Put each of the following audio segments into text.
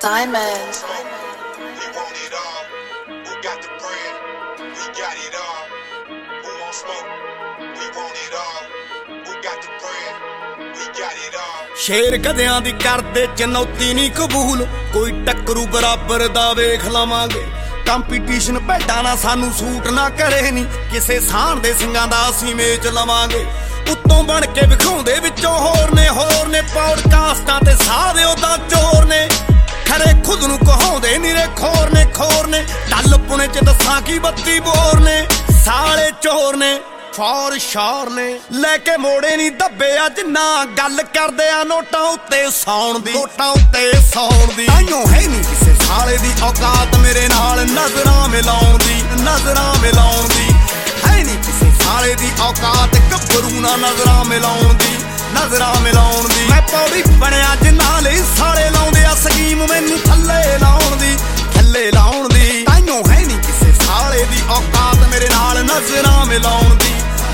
Diamond. We want it all. Who got the bread? We got it all. Who won't smoke? We want it all. Who got the bread? We got it all. ਸ਼ੇਰ ਕਦਿਆਂ ਦੀ ਕਰਦੇ ਚੁਣੌਤੀ ਨਹੀਂ ਕਬੂਲ, ਕੋਈ ਟੱਕਰੂ ਬਰਾਬਰ ਦਾ ਵੇਖ ਲਵਾਂਗੇ। Competition ਭੇਡਾਂ ਨਾ ਸਾਨੂੰ ਸੂਟ ਨਾ ਕਰੇ ਨੀ, ਕਿਸੇ ਸਾਣ ਦੇ ਸਿੰਘਾਂ ਦਾ ਅਸੀਂ ਮੇਚ ਲਵਾਂਗੇ। ਉੱਤੋਂ ਬਣ ਕੇ ਵਿਖਾਉਂਦੇ ਵਿੱਚੋਂ ਹੋਰ ਨੇ ਪੌਡਕਾਸਟਾਂ ਤੇ ਸਾਹ ਦੇ ਉਹਦਾ ਚੋਰ ਨੇ। ਖਰੇ ਖੁਦ ਨੂੰ ਕਹਾਉਂਦੇ ਨੀਰੇ ਖੋਰ ਨੇ ਡੱਲ ਪੁਣੇ ਚ ਦੱਸਾਂ ਕੀ 32 ਬੋਰ ਨੇ। ਸਾਲੇ ਚੋਰ ਨੇ ਫੌਰ ਸ਼ੌਰ ਨੇ ਲੈ ਕੇ ਮੋੜੇ ਨੀ ਦੱਬੇ ਅੱਜ ਨਾ ਗੱਲ ਕਰਦੇ ਆ ਨੋਟਾਂ ਉੱਤੇ ਸੌਣ ਦੀ ਤਾਈਓ ਹੈ ਨੀ ਕਿਸੇ ਸਾਲੇ ਦੀ ਔਕਾਤ ਮੇਰੇ ਨਾਲ ਨਜ਼ਰਾਂ ਮਿਲਾਉਣ ਦੀ ਹੈ ਨੀ ਕਿਸੇ ਸਾਲੇ ਦੀ ਔਕਾਤ ਗੱਭਰੂ ਨਾਲ ਨਜ਼ਰਾਂ ਮਿਲਾਉਣ ਦੀ ਮੈਂ ਪੌੜੀ ਬਣਿਆ ਜਿੰਨਾਂ ਲਈ ਸਾਲੇ ਲਾਉਂਦੇ ਆ ਸਕੀਮ ਮੈਨੂੰ ਥੱਲੇ ਲਾਉਣ ਦੀ ਤਾਈਓ ਹੈ ਨੀ ਕਿਸੇ ਸਾਲੇ ਦੀ ਔਕਾਤ ਮੇਰੇ ਨਾਲ ਨਜ਼ਰਾਂ ਮਿਲਾਉਣ ਦੀ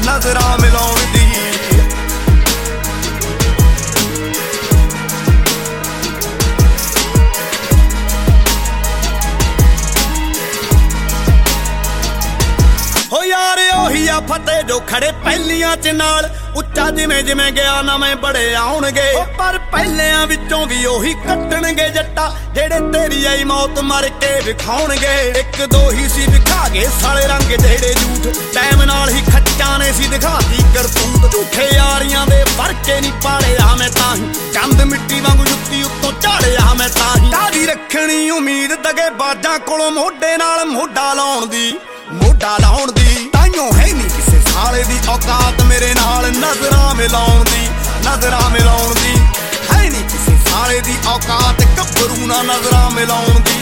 ਹੋ ਯਾਰ ਉਹੀ ਆ ਫਤਿਹ ਜੋ ਖੜੇ ਪਹਿਲੀਆਂ ਚ ਨਾਲ ਉੱਚਾ ਜਿਵੇਂ ਗਿਆ ਨਾ ਮੈਂ ਬੜੇ ਆਉਣਗੇ ਪਰ ਪਹਿਲਿਆਂ ਵਿੱਚੋਂ ਵੀ ਉਹੀ ਕੱਟਣਗੇ ਜੱਟਾ ਜਿਹੜੇ ਤੇਰੀ ਆਈ ਮੌਤ ਮਰ ਕੇ ਵਿਖਾਉਣਗੇ। ਇੱਕ ਦੋ ਹੀ ਸੀ ਵਿਖਾ ਗਏ ਸਾਲੇ ਰੰਗ ਜਿਹੜੇ ਝੂਠ ਟਾਈਮ ਨਾਲ ਹੀ ਖੱਚਾਂ ਨੇ ਸੀ ਦਿਖਾਤੀ ਕਰਤੂਤ। ਝੂਠੇ ਯਾਰੀਆਂ ਦੇ ਵਰਕੇ ਨਹੀਂ ਪਾੜਿਆ ਮੈਂ ਤਾਂ ਹੀ ਚੰਦ ਮਿੱਟੀ ਵਾਂਗੂ ਜੁੱਤੀ ਉੱਤੋਂ ਝਾੜਿਆ ਮੈਂ ਤਾਂ ਹੀ ਕਾਹਦੀ ਰੱਖਣੀ ਉਮੀਦ ਦਗੇ ਬਾਜਾਂ ਕੋਲੋਂ ਮੋਢੇ ਨਾਲ ਮੋਢਾ ਲਾਉਣ ਦੀ ਤਾਈਓ ਹੈ ਨੀ ਕਿਸੇ ਸਾਲੇ ਦੀ ਔਕਾਤ ਮੇਰੇ ਨਾਲ ਨਜ਼ਰਾਂ ਮਿਲਾਉਣ ਦੀ ਹੈ ਨੀ ਕਿਸੇ ਸਾਲੇ ਦੀ ਔਕਾਤ ਗੱਭਰੂ ਨਾਲ ਨਜ਼ਰਾਂ ਮਿਲਾਉਣ ਦੀ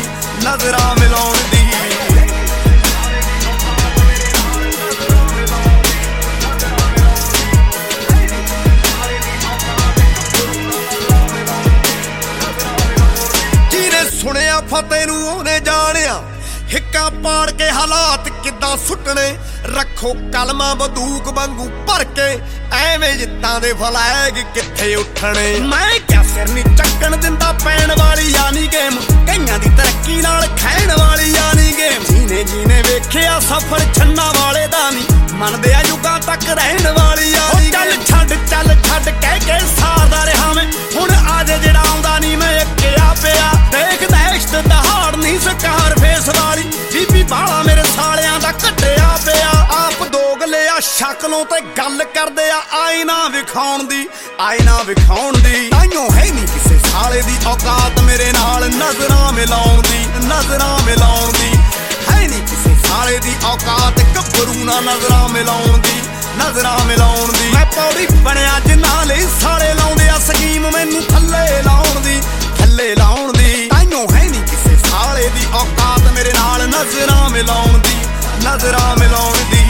ਜਿਹਨੇ ਸੁਣਿਆ ਫਤਿਹ ਨੂੰ ਉਹਨੇ ਜਾਣਿਆ ਹਿੱਕਾਂ ਪਾੜ ਕੇ ਹਾਲਾਤ ਕਿੱਦਾਂ ਸੁੱਟਣੇ। ਰੱਖੋ ਕਲਮਾਂ ਬੰਦੂਕ ਵਾਂਗੂ ਭਰ ਕੇ ਐਵੇਂ ਜਿੱਤਾਂ ਦੇ ਫਲੈਗ ਕਿੱਥੇ ਉੱਠਣੇ। ਮੈਂ ਕਿਆ ਸਿਰ ਨੀ ਚੱਕਣ ਦਿੰਦਾ ਪੈਣ ਵਾਲੀ ਯਾਨੀ ਗੇਮ ਕਈਆਂ ਦੀ ਤਰੱਕੀ ਨਾਲ ਖੈਣ ਵਾਲੀ ਯਾਨੀ ਗੇਮ। ਜਿਹਨੇ ਵੇਖਿਆ ਸਫ਼ਰ ਛੰਨਾ ਵਾਲੇ ਦਾ ਨੀ ਮੰਨਦੇ ਆ ਯੁੱਗਾਂ ਤੱਕ ਰਹਿਣ ਵਾਲੀ ਯਾਨੀ ਚੱਲ ਛੱਡ ਕਹਿ ਕੇ ਸਾਰਦਾ ਰਿਹਾ ਮੈਂ ਹੁਣ ਆਜੇ ਜਿਹੜਾ ਆਉਂਦਾ ਨੀ ਮੈਂ ਅੱਕਿਆ ਪਿਆ। ਦੇਖ ਦਹਿਸ਼ਤ ਦਹਾੜ ਨੀ ਸਕਾਰ ਫੇਸ ਵਾਲੀ ਬੀਬੀ ਬਾਲਾ ਮੇਰੇ ਸਾਲਿਆਂ ਦਾ ਘਟਿਆ ਪਿਆ। ਆਪ ਦੋਗਲੇ ਆ ਸ਼ਕਲੋਂ ਤੇ ਗੱਲ ਕਰਦੇ ਆ ਆਇਨਾ ਵਿਖਾਉਣ ਦੀ ਤਾਈਓ ਹੈ ਨੀ ਕਿਸੇ ਸਾਲੇ ਦੀ ਔਕਾਤ ਮੇਰੇ ਨਾਲ ਨਜ਼ਰਾਂ ਮਿਲਾਉਣ ਦੀ ਹੈ ਨੀ ਕਿਸੇ ਸਾਲੇ ਦੀ ਔਕਾਤ ਗੱਭਰੂ ਨਾਲ ਨਜ਼ਰਾਂ ਮਿਲਾਉਣ ਦੀ ਮੈਂ ਪੌੜੀ ਬਣਿਆ ਜਿੰਨਾਂ ਲਈ ਸਾਲੇ ਲਾਉਂਦੇ ਆ ਸਕੀਮ ਮੈਨੂੰ ਥੱਲੇ ਲਾਉਣ ਦੀ ਤਾਈਓ ਹੈ ਨੀ ਕਿਸੇ ਸਾਲੇ ਦੀ ਔਕਾਤ ਮੇਰੇ ਨਾਲ ਨਜ਼ਰਾਂ ਮਿਲਾਉਣ ਦੀ